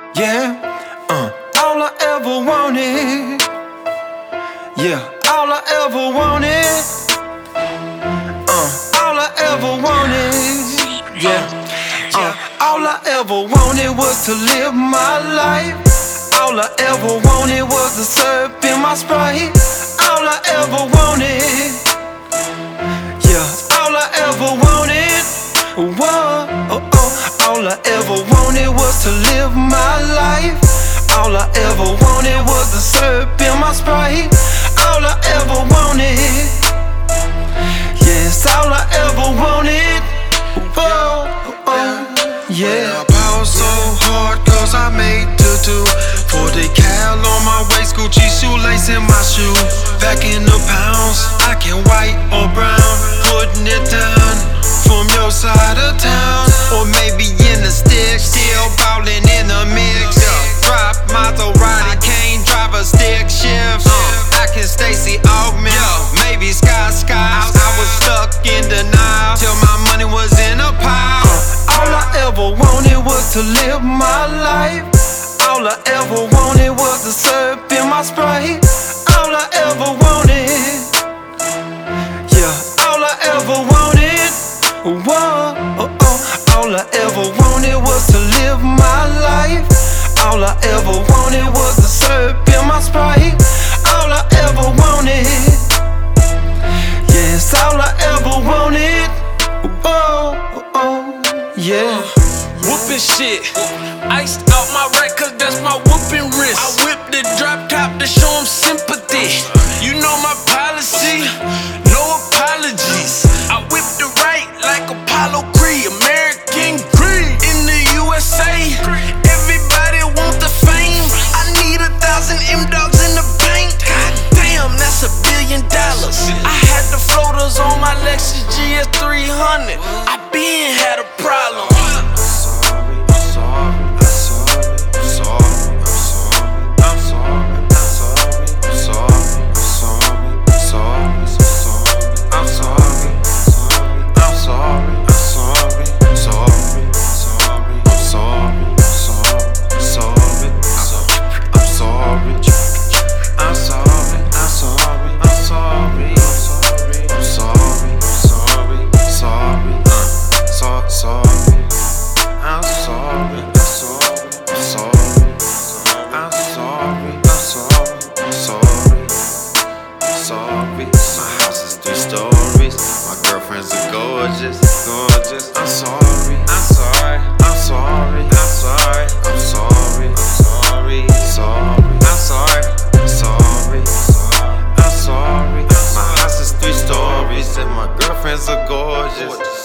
Yeah, all I ever wanted. Yeah, all I ever wanted. All I ever wanted. Yeah, all I ever wanted was to live my life. All I ever wanted was to surf in my Sprite. All I ever wanted. Yeah, all I ever wanted. Whoa, all I ever wanted was to live my life. All I ever wanted was to surf in my Sprite. All I ever wanted. Yes, all I ever wanted. Whoa, yeah. I ball so hard cause I made do 40 cal on my waist, Gucci shoelace in my shoe. Back in the pounds, I can white or brown. Putting it down from your side of town, or maybe in the stick, still ballin' in the mix. Drop Maserati, can't drive a stick shift. I can Stacy Altman, maybe Sky. I was stuck in denial till my money was in a pile. All I ever wanted was to live my life. All I ever wanted was to surf in my Sprite. All I ever wanted. Yeah, all I ever wanted. Whoa, all I ever wanted was to live my life. All I ever wanted was to surf in my Sprite. All I ever wanted. Yes, all I ever wanted. Yeah. Whoopin' shit, iced out my right cause that's my whoopin' wrist. I whip the drop top to show 'em sympathy. You know my policy, no apologies. I whip the right like Apollo Creed, American greed. In the USA, everybody want the fame. I need 1,000 M-Dogs in the bank. God damn, that's $1 billion. I had the floaters on my Lexus GS 300. I been had a problem. My house is 3 stories. My girlfriends are gorgeous. I'm sorry. I'm sorry. I'm sorry. I'm sorry. I'm sorry. I'm sorry. I'm sorry. Sorry. I'm sorry. My house is 3 stories and my girlfriends are gorgeous.